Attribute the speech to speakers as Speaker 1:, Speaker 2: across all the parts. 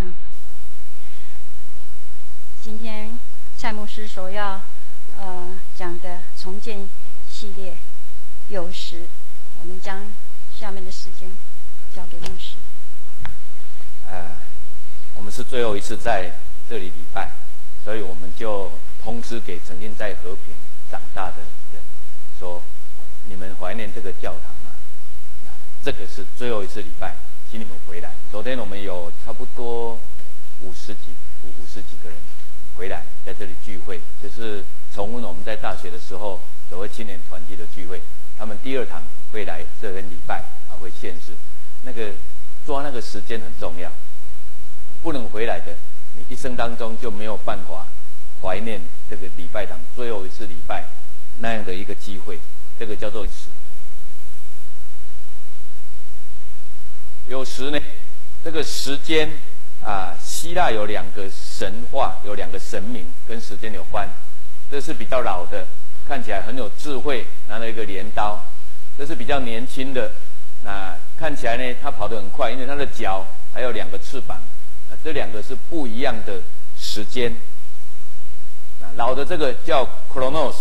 Speaker 1: 今天蔡牧师所要讲的重建系列有时，我们将下面的时间交给牧师。
Speaker 2: 我们是最后一次在这里礼拜，所以我们就通知给曾经在和平长大的人说，你们怀念这个教堂吗？这个是最后一次礼拜，请你们回来。昨天我们有差不多50几个人回来在这里聚会，就是重温我们在大学的时候所谓青年团契的聚会。他们第2堂会来这边礼拜会献诗，那个抓那个时间很重要。不能回来的，你一生当中就没有办法怀念这个礼拜堂最后一次礼拜那样的一个机会。这个叫做时。有时呢，这个时间希腊有2个神话，有2个神明跟时间有关。这是比较老的，看起来很有智慧，拿了一个镰刀。这是比较年轻的，看起来呢，他跑得很快，因为他的脚还有2个翅膀。这2个是不一样的时间。老的这个叫 Chronos，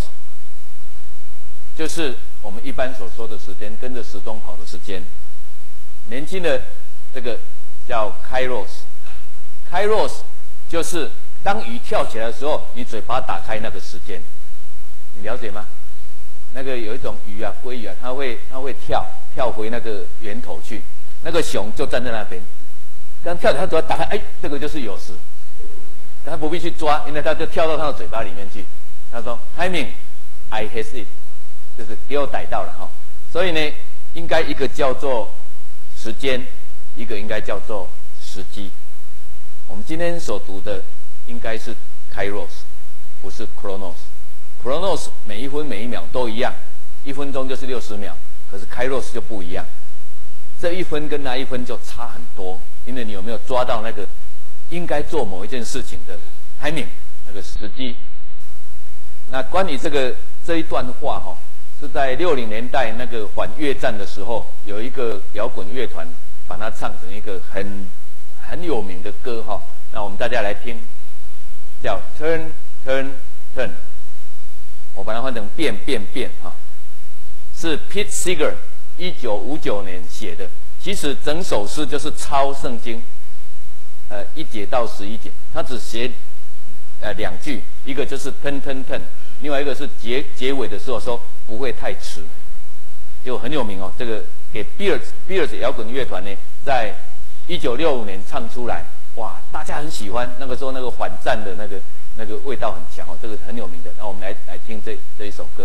Speaker 2: 就是我们一般所说的时间，跟着时钟跑的时间。年轻的这个叫 Kairos， 就是当鱼跳起来的时候，你嘴巴打开那个时间，你了解吗？那个有一种鱼啊，鲑鱼啊，它会跳回那个源头去，那个熊就站在那边。刚跳起来，他只要打开，这个就是有时，他不必去抓，因为他就跳到他的嘴巴里面去。他说 ：“Timing, I has it， 就是给我逮到了哈。”所以呢，应该一个叫做时间，一个应该叫做时机。我们今天所读的应该是 Kairos， 不是 Chronos。Chronos 每一分每一秒都一样，1分钟就是60秒，可是 Kairos 就不一样。这1分跟那1分就差很多。因为你有没有抓到那个应该做某一件事情的 timing， 那个时机？那关于这一段话是在60年代那个反越战的时候，有一个摇滚乐团把它唱成一个很有名的歌那我们大家来听，叫 Turn Turn Turn， 我把它换成变变变是 Pete Seeger 1959年写的。其实整首诗就是抄圣经，1节到11节，他只写2句，一个就是 turn turn turn， 另外一个是结尾的时候说不会太迟，就很有名这个给 Beatles 摇滚乐团呢，在1965年唱出来，哇，大家很喜欢。那个时候那个反战的那个味道很强这个很有名的。那我们来听这一首歌。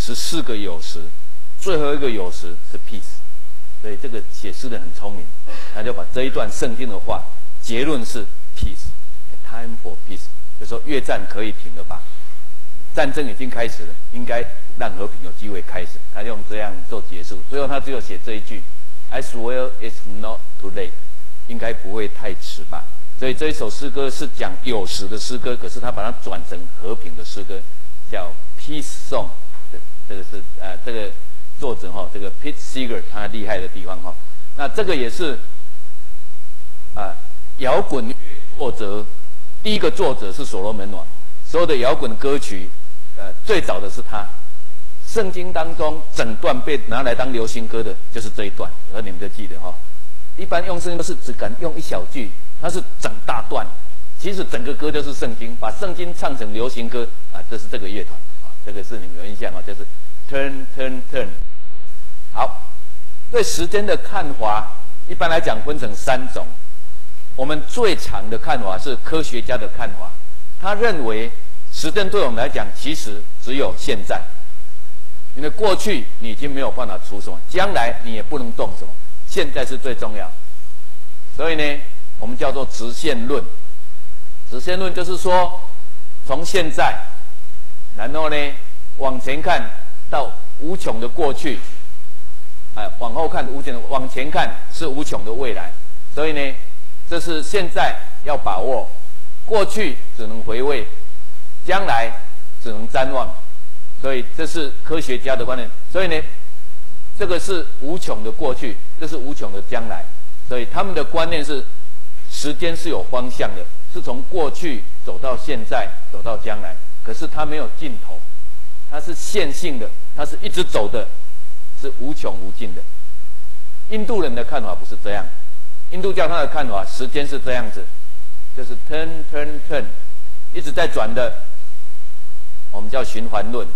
Speaker 2: 14个有时，最后一个有时是 peace。所以这个写诗的很聪明，他就把这一段圣经的话，结论是 peace，time for peace， 就说越战可以停了吧，战争已经开始了，应该让和平有机会开始。他用这样做结束，最后他只有写这一句 ，As well it's not too late， 应该不会太迟吧。所以这一首诗歌是讲有时的诗歌，可是他把它转成和平的诗歌，叫 Peace Song。这个是这个作者这个 Pete Seeger 他厉害的地方那这个也是摇滚乐作者第一个作者是所罗门王，所有的摇滚歌曲最早的是他。圣经当中整段被拿来当流行歌的就是这一段，而你们就记得一般用圣经都是只敢用一小句，它是整大段，其实整个歌就是圣经，把圣经唱成流行歌这是这个乐团这个是你们有印象就是 Turn Turn Turn。 好，对时间的看法一般来讲分成3种。我们最常的看法是科学家的看法，他认为时间对我们来讲其实只有现在，因为过去你已经没有办法出什么，将来你也不能动什么，现在是最重要。所以呢，我们叫做直线论。直线论就是说，从现在，然后呢往前看到无穷的过去，往后看无穷的，往前看是无穷的未来。所以呢，这是现在要把握，过去只能回味，将来只能瞻望。所以这是科学家的观念。所以呢，这个是无穷的过去，这是无穷的将来。所以他们的观念是，时间是有方向的，是从过去走到现在，走到将来。可是它没有尽头，它是线性的，它是一直走的，是无穷无尽的。印度人的看法不是这样，印度教他的看法，时间是这样子，就是 turn turn turn， 一直在转的，我们叫循环论。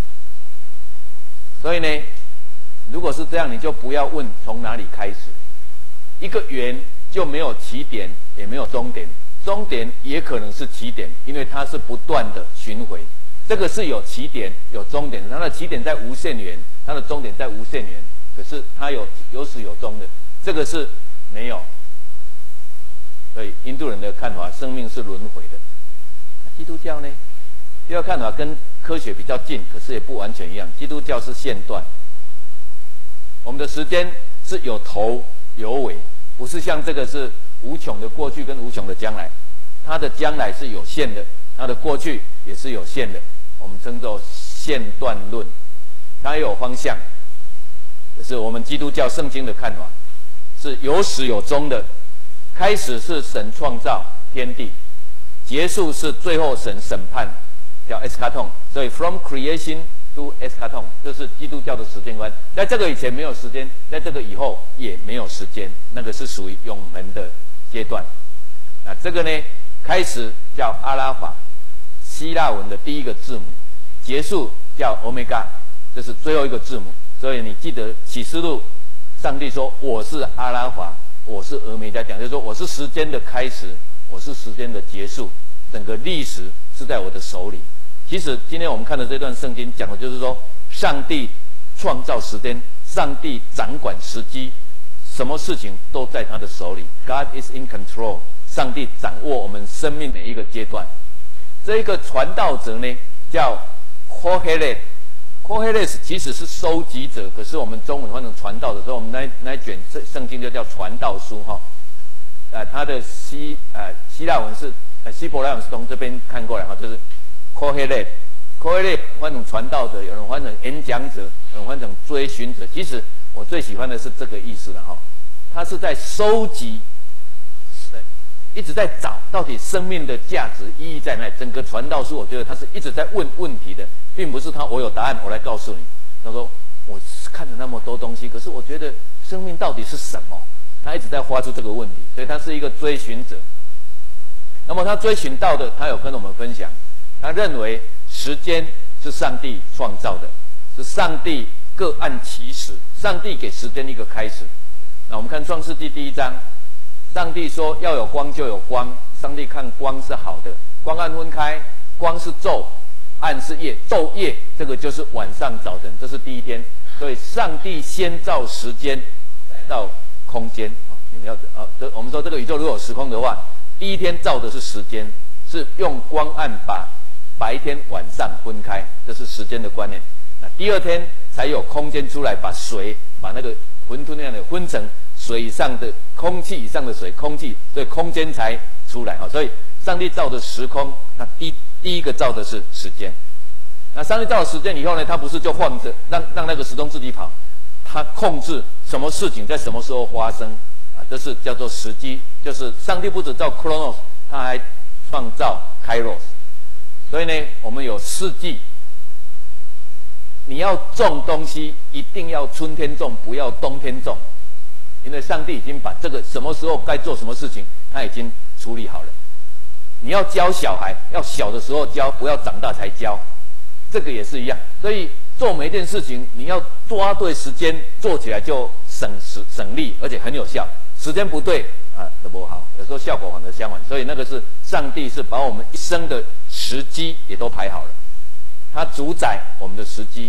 Speaker 2: 所以呢，如果是这样，你就不要问从哪里开始。一个圆就没有起点，也没有终点，终点也可能是起点，因为它是不断的巡回。这个是有起点有终点的，它的起点在无限圆，它的终点在无限圆，可是它有始有终的，这个是没有。所以印度人的看法，生命是轮回的。基督教呢，基督教看法跟科学比较近，可是也不完全一样。基督教是线段，我们的时间是有头有尾，不是像这个是无穷的过去跟无穷的将来。它的将来是有限的，它的过去也是有限的，我们称作线段论。它也有方向，可是我们基督教圣经的看法是有始有终的。开始是神创造天地，结束是最后神审判，叫 eschaton。所以 from creation to eschaton， 这是基督教的时间观。在这个以前没有时间，在这个以后也没有时间，那个是属于永恒的阶段。那这个呢，开始叫阿拉法，希腊文的第一个字母，结束叫 omega， 这是最后一个字母。所以你记得启示录，上帝说我是阿拉法，我是俄梅加，讲就是说我是时间的开始，我是时间的结束，整个历史是在我的手里。其实今天我们看的这段圣经讲的就是说，上帝创造时间，上帝掌管时机，什么事情都在他的手里。God is in control， 上帝掌握我们生命每一个阶段。这一个传道者呢，叫 Kohelet。Kohelet 其实是收集者，可是我们中文翻成传道者，所以我们那一卷圣经就叫传道书它的希腊文是希伯来文是从这边看过来就是 Kohelet。Kohelet 翻成传道者，有人翻成演讲者，有人翻成追寻者。其实我最喜欢的是这个意思了他是在收集，一直在找到底生命的价值意义在哪里。整个传道书，我觉得他是一直在问问题的，并不是我有答案，我来告诉你。他说我看了那么多东西，可是我觉得生命到底是什么？他一直在发出这个问题，所以他是一个追寻者。那么他追寻到的，他有跟我们分享。他认为时间是上帝创造的，是上帝各按其时，上帝给时间一个开始。那我们看创世纪第1章。上帝说要有光就有光，上帝看光是好的，光暗分开，光是昼， 暗是夜，昼夜这个就是晚上早晨，这是第一天。所以上帝先造时间，造空间。你们要我们说这个宇宙如果有时空的话，第一天造的是时间，是用光暗把白天晚上分开，这是时间的观念。那第二天才有空间出来，把水把那个混沌那样的分成水以上的空气以上的水，空气，所以空间才出来。所以上帝造的时空，那第一个造的是时间。那上帝造了时间以后呢，他不是就放着让那个时钟自己跑，他控制什么事情在什么时候发生啊？这是叫做时机，就是上帝不只造 Chronos， 他还创造 Kairos。所以呢，我们有四季。你要种东西，一定要春天种，不要冬天种，因为上帝已经把这个什么时候该做什么事情，他已经处理好了。你要教小孩，要小的时候教，不要长大才教。这个也是一样，所以做每一件事情，你要抓对时间，做起来就省力，而且很有效。时间不对啊，都不好，有时候效果反而相反。所以那个是上帝是把我们一生的时机也都排好了，他主宰我们的时机。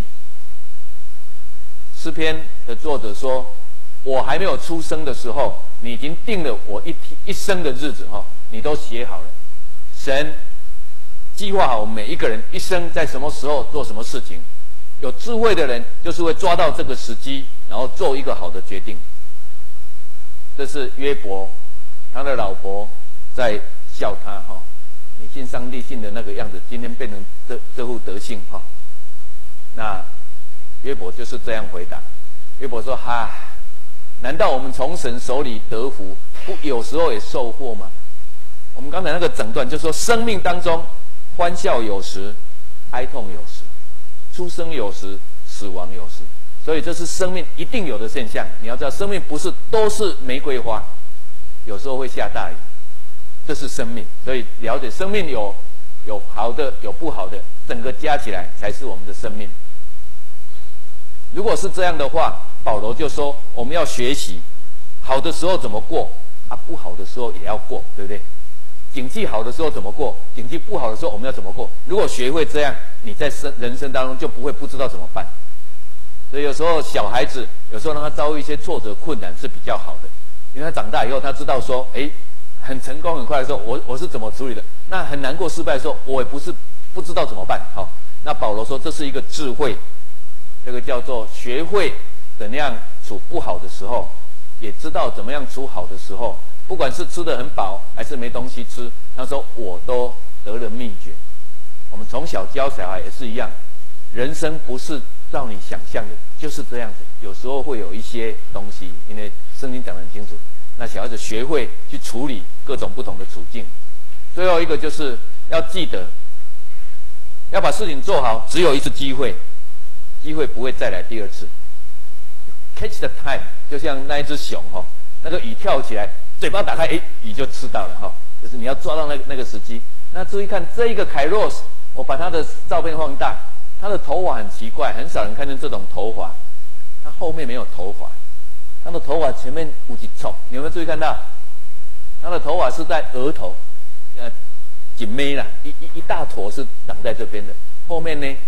Speaker 2: 诗篇的作者说：“我还没有出生的时候，你已经定了我一生的日子，你都写好了。神计划好我们每一个人一生在什么时候做什么事情。有智慧的人就是会抓到这个时机，然后做一个好的决定。”这是约伯，他的老婆在笑他你信上帝信的那个样子，今天变成这副德性那约伯就是这样回答。约伯说：“难道我们从神手里得福，不有时候也受祸吗？”我们刚才那个整段就说，生命当中欢笑有时，哀痛有时，出生有时，死亡有时。所以这是生命一定有的现象。你要知道，生命不是都是玫瑰花，有时候会下大雨，这是生命。所以了解生命有好的，有不好的，整个加起来才是我们的生命。如果是这样的话，保罗就说我们要学习好的时候怎么过不好的时候也要过，对不对？景气好的时候怎么过，景气不好的时候我们要怎么过？如果学会这样，你在人生当中就不知道怎么办。所以有时候小孩子，有时候让他遭遇一些挫折困难是比较好的，因为他长大以后他知道说，很成功很快的时候，我是怎么处理的。那很难过失败的时候，我也不知道怎么办。那保罗说这是一个智慧，这个叫做学会怎样处不好的时候，也知道怎么样处好的时候。不管是吃得很饱还是没东西吃，他说我都得了秘诀。我们从小教小孩也是一样，人生不是照你想象的就是这样子，有时候会有一些东西，因为圣经讲得很清楚，那小孩子学会去处理各种不同的处境。最后一个就是要记得，要把事情做好，只有一次机会，机会不会再来第二次。Catch the time， 就像那一只熊那个鱼跳起来，嘴巴打开，鱼就吃到了就是你要抓到那个时机。那注意看这一个凯洛斯，我把他的照片放大，他的头发很奇怪，很少人看见这种头发，他后面没有头发，他的头发前面有一撮，你有没有注意看到？他的头发是在额头，紧妹啦，一大坨是长在这边的，后面呢，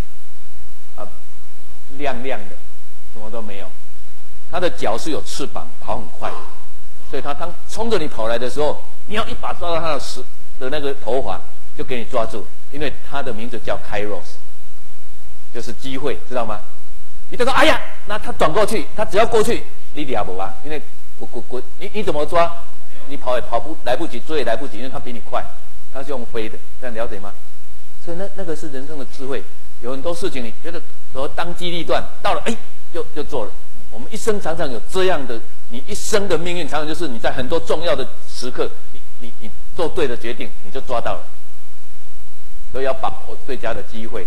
Speaker 2: 亮亮的，什么都没有。他的脚是有翅膀，跑很快，所以他当冲着你跑来的时候，你要一把抓到他的那个头发，就给你抓住，因为他的名字叫 Kairos， 就是机会，知道吗？你就说哎呀，那他转过去，他只要过去，你抓不啊？因为滚，你怎么抓？你跑也跑不来不及，追也来不及，因为他比你快，他是用飞的，这样了解吗？所以那个是人生的智慧。有很多事情你觉得当机立断，到了就做了。我们一生常常有这样的，你一生的命运常常就是你在很多重要的时刻，你做对的决定，你就抓到了。所以要把握最佳的机会。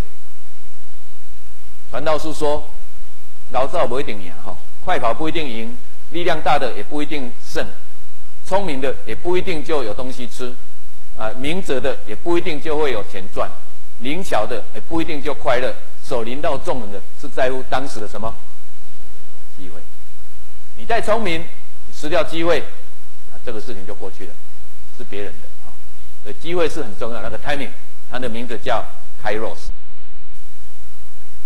Speaker 2: 传道书说，老早不一定赢快跑不一定赢，力量大的也不一定胜，聪明的也不一定就有东西吃，明哲的也不一定就会有钱赚，灵巧的也不一定就快乐，手临到众人的是在乎当时的什么机会。你再聪明，你失掉机会，这个事情就过去了，是别人的所以机会是很重要。那个 timing， 它的名字叫 Kairos。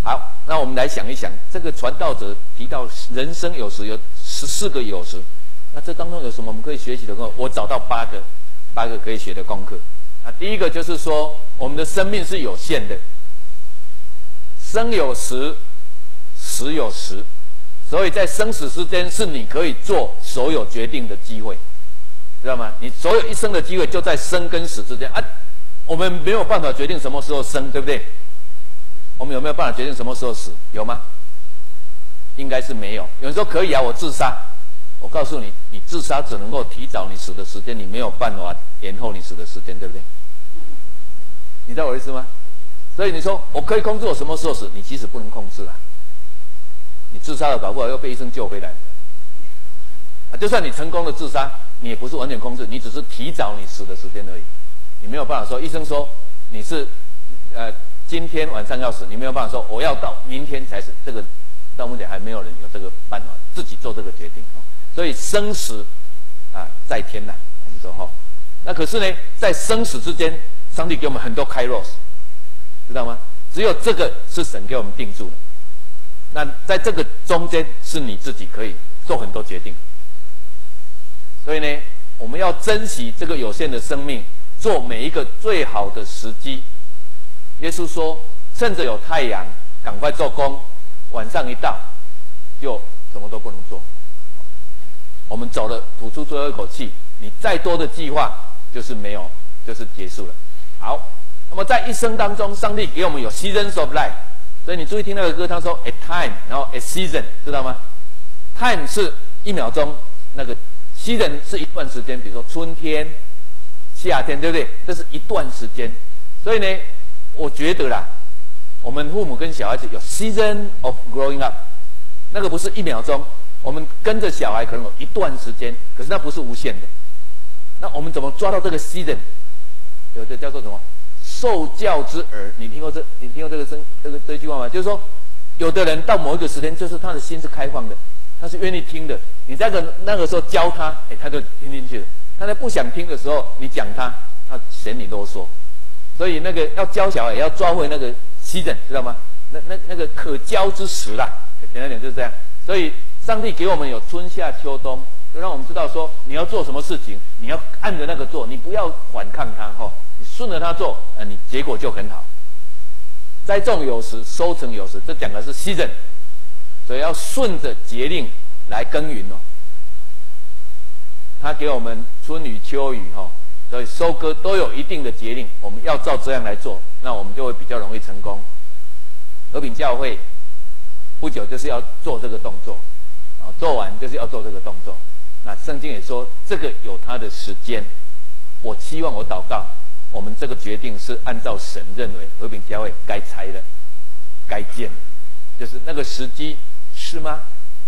Speaker 2: 好，那我们来想一想，这个传道者提到人生有时有14个有时，那这当中有什么我们可以学习的功课？我找到8个可以学的功课。那第一个就是说，我们的生命是有限的，生有时，死有时，所以在生死之间是你可以做所有决定的机会，知道吗？你所有一生的机会就在生跟死之间啊。我们没有办法决定什么时候生，对不对？我们有没有办法决定什么时候死？有吗？应该是没有。有人说可以啊，我自杀。我告诉你，你自杀只能够提早你死的时间，你没有办法延后你死的时间，对不对？你知道我的意思吗？所以你说我可以控制我什么时候死，你其实不能控制啊。你自杀了，搞不好又被医生救回来啊。就算你成功的自杀，你也不是完全控制，你只是提早你死的时间而已。你没有办法说，医生说你是今天晚上要死，你没有办法说我要到明天才死。这个到目前还没有人有这个办法自己做这个决定啊。所以生死啊在天呐，我们说哈。那可是呢，在生死之间，上帝给我们很多kairos，知道吗？只有这个是神给我们定住的。那在这个中间，是你自己可以做很多决定。所以呢，我们要珍惜这个有限的生命，做每一个最好的时机。耶稣说：“趁着有太阳，赶快做工；晚上一到，就什么都不能做。”我们走了，吐出最后一口气，你再多的计划就是没有，就是结束了。好，那么在一生当中，上帝给我们有 seasons of life， 所以你注意听那个歌，他说 a time， 然后 a season， 知道吗？ time 是1秒钟，那个 season 是一段时间，比如说春天、夏天，对不对？这是一段时间。所以呢，我觉得啦，我们父母跟小孩子有 season of growing up， 那个不是1秒钟，我们跟着小孩可能有一段时间，可是那不是无限的。那我们怎么抓到这个 season？ 有的叫做什么？受教之儿，你听过这句话吗？就是说，有的人到某一个时间，就是他的心是开放的，他是愿意听的。你在那个时候教他，他就听进去了。他在不想听的时候，你讲他嫌你啰嗦。所以那个要教小孩，也要抓回那个 season， 知道吗？那个可教之时啦，简单点就是这样。所以上帝给我们有春夏秋冬，就让我们知道说你要做什么事情，你要按着那个做，你不要反抗它哈。你顺着它做，你结果就很好。栽种有时，收成有时，这讲的是 season， 所以要顺着节令来耕耘哦。他给我们春雨秋雨哈，所以收割都有一定的节令，我们要照这样来做，那我们就会比较容易成功。和平教会不久就是要做这个动作，做完就是要做这个动作。那圣经也说这个有它的时间。我期望我祷告，我们这个决定是按照神认为和平教会该拆的、该建的，就是那个时机，是吗？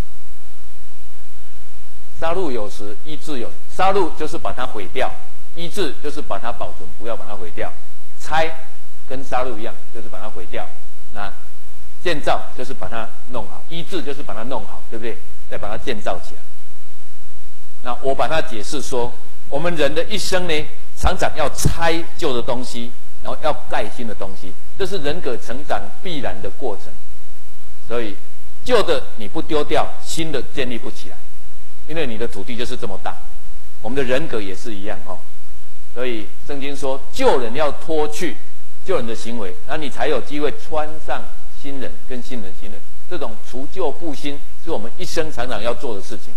Speaker 2: 杀戮有时，医治有时。杀戮就是把它毁掉，医治就是把它保存，不要把它毁掉。拆跟杀戮一样，就是把它毁掉。那建造就是把它弄好，医治就是把它弄好，对不对？再把它建造起来。那我把它解释说，我们人的一生呢，常常要拆旧的东西，然后要盖新的东西，这是人格成长必然的过程。所以旧的你不丢掉，新的建立不起来，因为你的土地就是这么大。我们的人格也是一样哈。所以圣经说，旧人要脱去旧人的行为，那你才有机会穿上新人跟新人新人。这种除旧布新是我们一生常常要做的事情。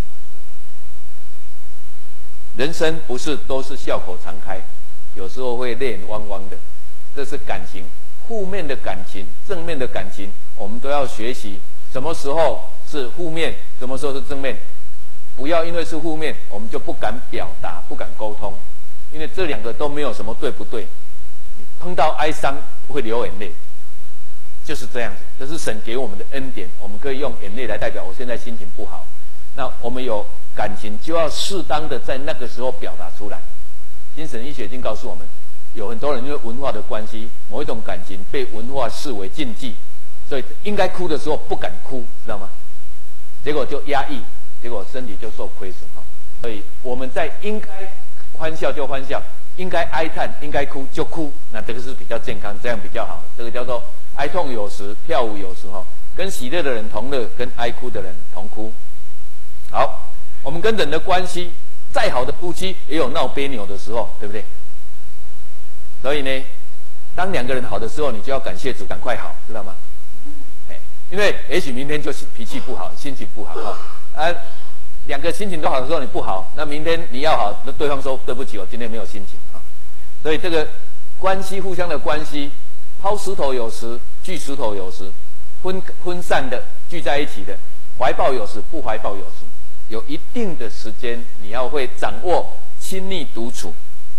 Speaker 2: 人生不是都是笑口常开，有时候会泪眼汪汪的，这是感情。负面的感情，正面的感情，我们都要学习什么时候是负面，什么时候是正面。不要因为是负面，我们就不敢表达，不敢沟通，因为这两个都没有什么对不对。碰到哀伤会流眼泪，就是这样子，这是神给我们的恩典，我们可以用眼泪来代表我现在心情不好。那我们有感情就要适当的在那个时候表达出来。精神医学已经告诉我们，有很多人因为文化的关系，某一种感情被文化视为禁忌，所以应该哭的时候不敢哭，知道吗？结果就压抑，结果身体就受亏损。所以我们在应该欢笑就欢笑，应该哀叹应该哭就哭，那这个是比较健康，这样比较好。这个叫做哀痛有时，跳舞有时候，跟喜乐的人同乐，跟哀哭的人同哭。好，我们跟人的关系，再好的夫妻也有闹别扭的时候，对不对？所以呢，当两个人好的时候，你就要感谢主，赶快好，知道吗？因为也许明天就脾气不好，心情不好两个心情都好的时候你不好，那明天你要好，那对方说对不起，我今天没有心情所以这个关系互相的关系，抛石头有时，聚石头有时，分散的聚在一起的，怀抱有时，不怀抱有时，有一定的时间，你要会掌握亲密独处。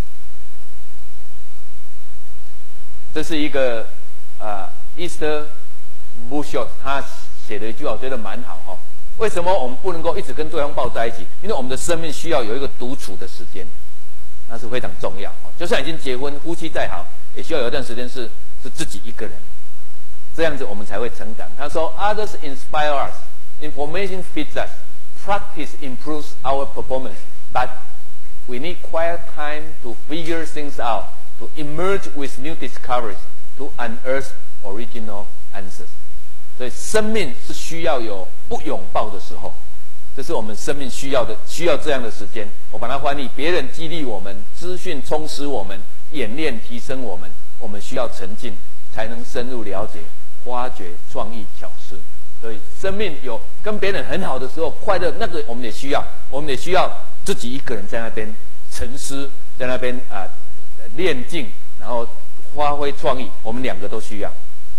Speaker 2: 这是一个Esther Bushot 他写的一句话，我觉得蛮好为什么我们不能够一直跟对方抱在一起？因为我们的生命需要有一个独处的时间，那是非常重要。就算已经结婚，夫妻再好，也需要有一段时间是自己一个人，这样子我们才会成长。他说 ，Others inspire us, information feeds us, practice improves our performance, but we need quiet time to figure things out, to emerge with new discoveries, to unearth original answers. 所以生命是需要有不拥抱的时候，这是我们生命需要这样的时间。我把它翻译：别人激励我们，资讯充实我们，演练提升我们。我们需要沉浸，才能深入了解、挖掘创意巧思。所以生命有跟别人很好的时候，快乐那个我们也需要，我们也需要自己一个人在那边沉思，在那边练静，然后发挥创意。我们两个都需要。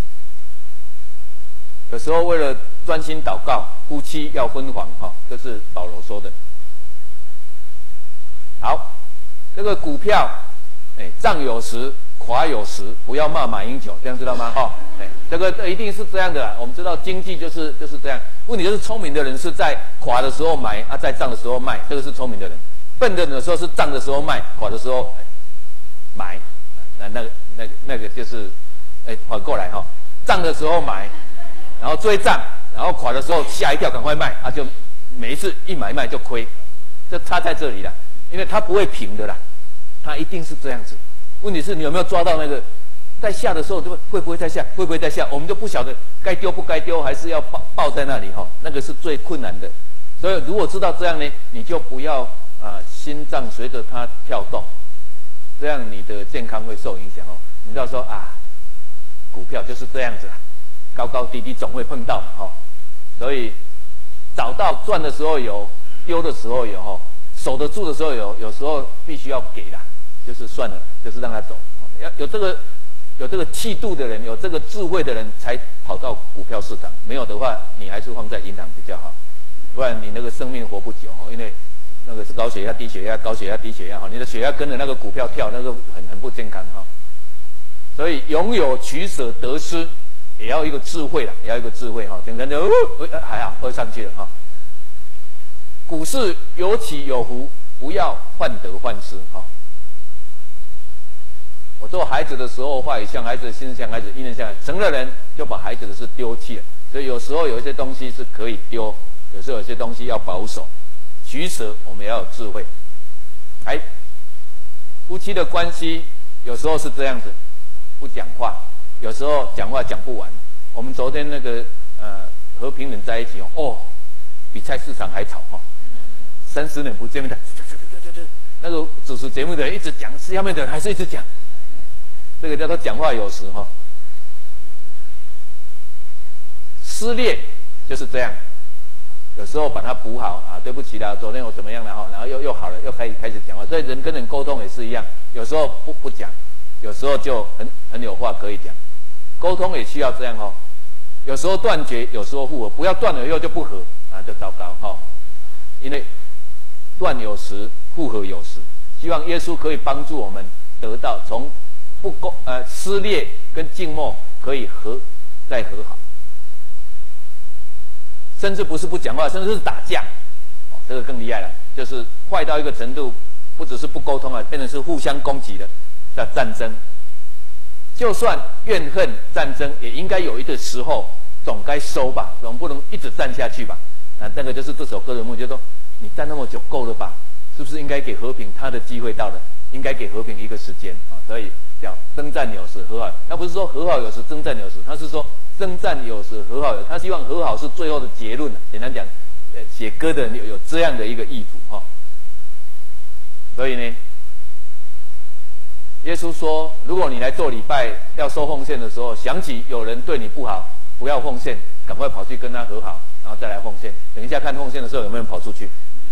Speaker 2: 有时候为了专心祷告，夫妻要分房这是保罗说的。好，这个股票，涨有时，垮有时，不要骂马英九，这样知道吗？这个一定是这样的啦。我们知道经济就是这样。问题就是聪明的人是在垮的时候买在涨的时候卖，这个是聪明的人。笨的人的时候是涨的时候卖，垮的时候买。那个就是反过来涨的时候买。然后追涨，然后垮的时候吓一跳，赶快卖就每一次一买卖就亏，这差在这里了，因为它不会平的啦，它一定是这样子。问题是你有没有抓到那个在下的时候会不会再下，会不会再下，我们就不晓得该丢不该丢，还是要抱在那里那个是最困难的。所以如果知道这样呢，你就不要心脏随着它跳动，这样你的健康会受影响你不要说股票就是这样子啦。高高低低总会碰到所以找到赚的时候有，丢的时候有守得住的时候有时候必须要给啦，就是算了，就是让他走。要有这个气度的人，有这个智慧的人才跑到股票市场，没有的话，你还是放在银行比较好，不然你那个生命活不久因为那个是高血压、低血压、高血压、低血压你的血压跟着那个股票跳，那个很不健康所以拥有取舍得失。也要一个智慧啦，也要一个智慧整个就还好，会上去了股市有起有伏，不要患得患失我做孩子的时候，话语像孩子，心思像孩子，意念像孩子。成了人就把孩子的事丢弃了，所以有时候有一些东西是可以丢，有时候有些东西要保守，取舍我们要有智慧。夫妻的关系有时候是这样子，不讲话。有时候讲话讲不完。我们昨天那个和平人在一起比菜市场还吵30年不见面的，那个主持节目的人一直讲，下面的人还是一直讲，这个叫做讲话有时撕裂就是这样，有时候把它补好对不起啦，昨天我怎么样了然后又好了，又开始讲话。所以人跟人沟通也是一样，有时候不讲，有时候就很有话可以讲。沟通也需要这样有时候断绝，有时候复合，不要断了以后就不合就糟糕因为断有时，复合有时。希望耶稣可以帮助我们得到从撕裂跟静默可以再和好，甚至不是不讲话，甚至是打架这个更厉害了，就是坏到一个程度，不只是不沟通变成是互相攻击的战争。就算怨恨战争，也应该有一个时候总该收吧，总不能一直战下去吧。那个就是这首歌的目的，就是说你战那么久够了吧？是不是应该给和平他的机会到了？应该给和平一个时间所以叫征战有时和好。他不是说和好有时征战有时，他是说征战有时和好有时。他希望和好是最后的结论。简单讲，写歌的人有这样的一个意图哈。所以呢，耶稣说，如果你来做礼拜要收奉献的时候，想起有人对你不好，不要奉献，赶快跑去跟他和好，然后再来奉献。等一下看奉献的时候有没有人跑出去？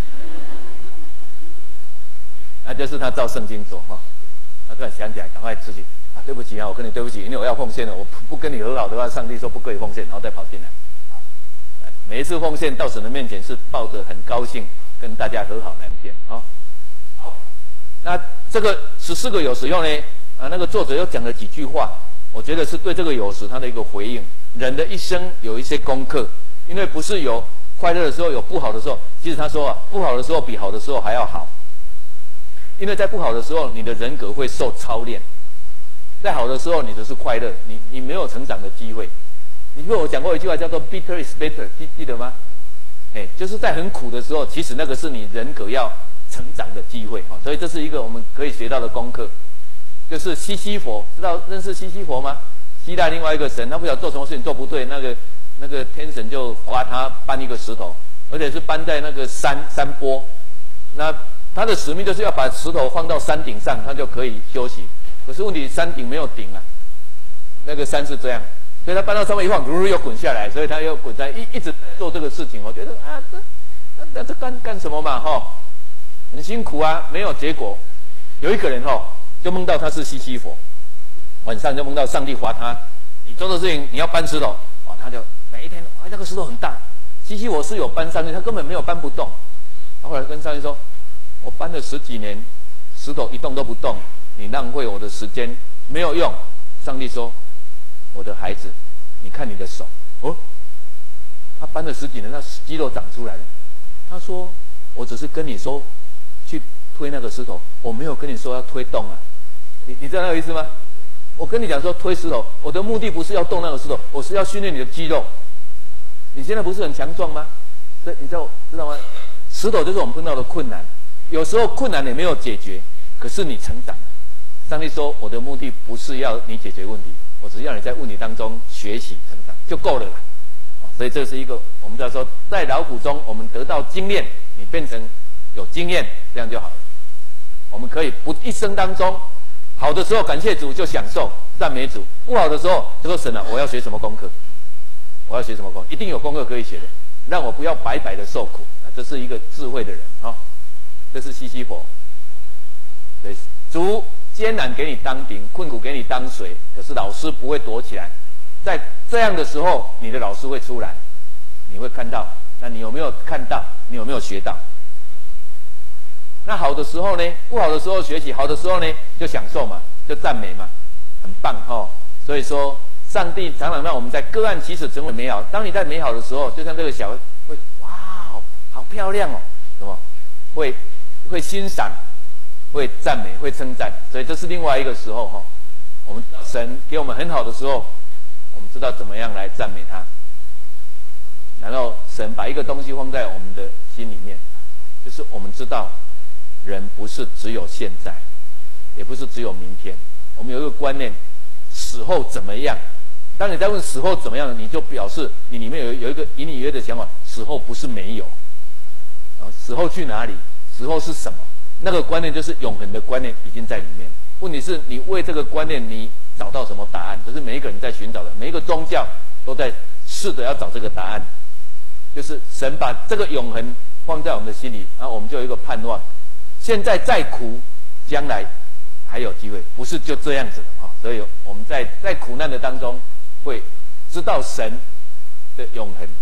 Speaker 2: 那就是他照圣经做哈。他突然想起来，赶快出去啊！对不起啊，我跟你对不起，因为我要奉献了，我不跟你和好的话，上帝说不可以奉献，然后再跑进来。每一次奉献到神的面前是抱着很高兴跟大家和好来奉献啊。好，那这个14个有时用呢那个作者又讲了几句话，我觉得是对这个有时他的一个回应。人的一生有一些功课，因为不是有快乐的时候，有不好的时候。其实他说不好的时候比好的时候还要好，因为在不好的时候，你的人格会受操练；在好的时候，你只是快乐，你没有成长的机会。你跟我讲过一句话叫做 "bitter is better"， 记得吗？就是在很苦的时候，其实那个是你人格要成长的机会啊。所以这是一个我们可以学到的功课，就是西西弗，认识西西弗吗？希腊另外一个神，他不晓得做什么事情做不对，那个天神就罚他搬一个石头，而且是搬在那个山坡。那他的使命就是要把石头放到山顶上，他就可以休息。可是问题山顶没有顶啊，那个山是这样。所以他搬到上面一晃，又滚下来，所以他又滚在一直做这个事情。我觉得这干什么嘛很辛苦啊，没有结果。有一个人就梦到他是西西弗，晚上就梦到上帝罚他，你做的事情你要搬石头，他就每一天那个石头很大，西西弗是有搬上去，他根本没有搬不动。后来跟上帝说，我搬了10几年，石头一动都不动，你浪费我的时间，没有用。上帝说，我的孩子，你看你的手他搬了10几年，他肌肉长出来了。他说，我只是跟你说去推那个石头，我没有跟你说要推动啊。你知道那个意思吗？我跟你讲说推石头，我的目的不是要动那个石头，我是要训练你的肌肉。你现在不是很强壮吗？你知道吗？石头就是我们碰到的困难，有时候困难也没有解决，可是你成长。上帝说，我的目的不是要你解决问题，我只是要你在问题当中学习成长就够了啦。所以这是一个我们叫说，在劳苦中我们得到经验，你变成有经验，这样就好了。我们可以一生当中，好的时候感谢主就享受赞美主，不好的时候就说神啊，我要学什么功课？我要学什么功课？一定有功课可以学的，让我不要白白的受苦。这是一个智慧的人这是西西弗。对，主艰难给你当饼，困苦给你当水，可是老师不会躲起来。在这样的时候，你的老师会出来，你会看到。那你有没有看到？你有没有学到？那好的时候呢？不好的时候学习，好的时候呢就享受嘛，就赞美嘛，很棒所以说，上帝常常让我们在各案其实成为美好。当你在美好的时候，就像这个小会，哇，好漂亮什么？会欣赏。会赞美，会称赞，所以这是另外一个时候我们知道神给我们很好的时候，我们知道怎么样来赞美他。然后神把一个东西放在我们的心里面，就是我们知道人不是只有现在，也不是只有明天。我们有一个观念，死后怎么样？当你在问死后怎么样，你就表示你里面有一个隐隐约约的想法，死后不是没有，死后去哪里？死后是什么？那个观念就是永恒的观念，已经在里面。问题是你为这个观念，你找到什么答案？这是每一个人在寻找的，每一个宗教都在试着要找这个答案。就是神把这个永恒放在我们的心里，然后我们就有一个盼望。现在再苦，将来还有机会，不是就这样子的所以我们在苦难的当中，会知道神的永恒。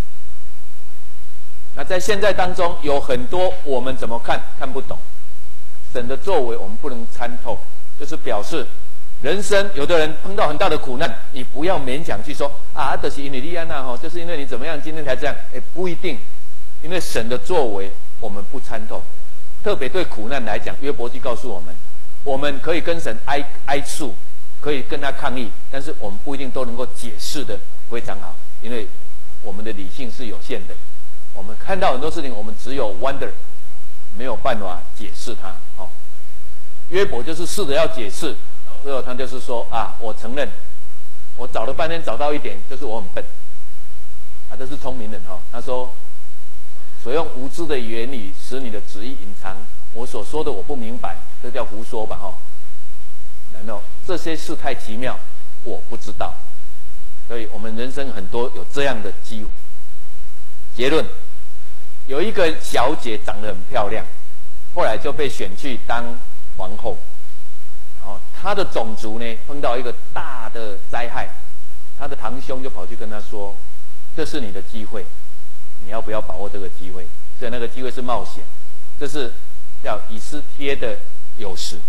Speaker 2: 那在现在当中有很多我们怎么看不懂，神的作为我们不能参透，就是表示人生有的人碰到很大的苦难，你不要勉强去说就是因为你安娜就是因为你怎么样今天才这样，不一定，因为神的作为我们不参透。特别对苦难来讲，约伯记告诉我们，我们可以跟神哀诉，可以跟他抗议，但是我们不一定都能够解释的非常好，因为我们的理性是有限的。我们看到很多事情，我们只有 wonder， 没有办法解释它。约伯就是试着要解释， 最后他就是说啊，我承认，我找了半天找到一点，就是我很笨。啊，这是聪明人哈。他说，所用无知的言语使你的旨意隐藏，我所说的我不明白，这叫胡说吧哈。难道这些事太奇妙，我不知道？所以我们人生很多有这样的机会。结论，有一个小姐长得很漂亮，后来就被选去当皇后。然后她的种族呢碰到一个大的灾害，她的堂兄就跑去跟她说：“这是你的机会，你要不要把握这个机会？”所以那个机会是冒险，这是叫以斯帖的有时。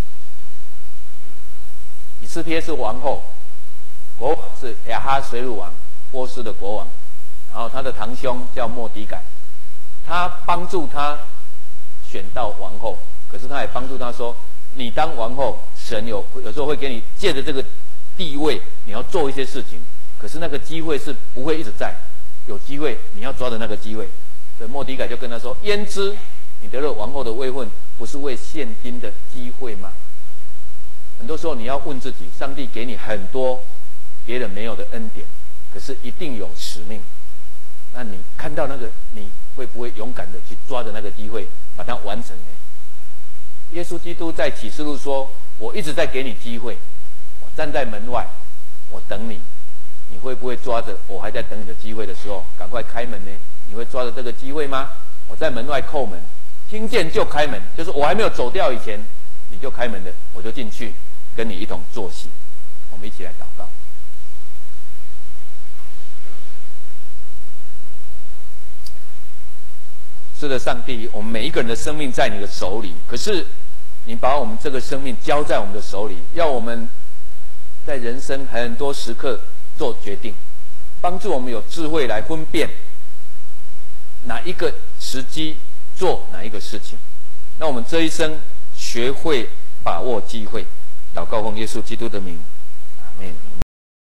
Speaker 2: 以斯帖是王后，国王是亚哈随鲁王，波斯的国王。然后他的堂兄叫末底改，他帮助他选到王后，可是他也帮助他说：“你当王后，神有时候会给你借着这个地位，你要做一些事情。可是那个机会是不会一直在，有机会你要抓着那个机会。”所以末底改就跟他说：“焉知你得了王后的位分，不是为现今的机会吗？”很多时候你要问自己，上帝给你很多别人没有的恩典，可是一定有使命。那你看到那个，你会不会勇敢的去抓着那个机会，把它完成呢？耶稣基督在启示录说：“我一直在给你机会，我站在门外，我等你。你会不会抓着我还在等你的机会的时候，赶快开门呢？你会抓着这个机会吗？我在门外叩门，听见就开门，就是我还没有走掉以前，你就开门的，我就进去跟你一同坐席。”我们一起来祷告。是的，上帝，我们每一个人的生命在你的手里，可是你把我们这个生命交在我们的手里，要我们在人生很多时刻做决定，帮助我们有智慧来分辨哪一个时机做哪一个事情。那我们这一生学会把握机会。祷告奉耶稣基督的名，阿们。